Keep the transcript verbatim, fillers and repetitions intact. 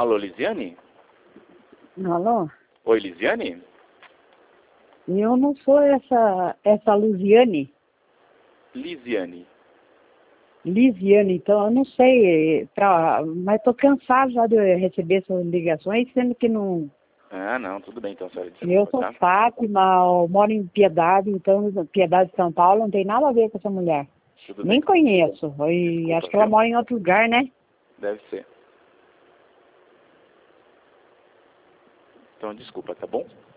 Alô, Lisiane? Alô? Oi, Lisiane? Eu não sou essa, essa Luziane. Lisiane. Lisiane, então eu não sei, pra, mas tô cansado já de receber essas ligações, sendo que não... Ah, não, tudo bem então, senhora. Eu Desculpa, sou tá? Fátima, eu moro em Piedade, então Piedade de São Paulo, não tem nada a ver com essa mulher. Tudo Nem bem. conheço, e Desculpa, acho que ela viu? mora em outro lugar, né? Deve ser. Então, desculpa, tá bom?